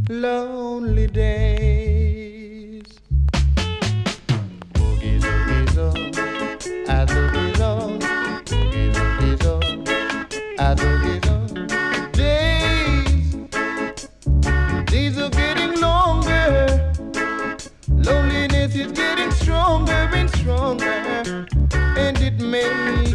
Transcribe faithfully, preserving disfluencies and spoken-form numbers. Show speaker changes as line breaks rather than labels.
lonely days. Boogie zoogies on, I zoogies on, boogie zoogies on, I zoogies on. Days, days are getting longer. Loneliness is getting stronger and stronger, and it may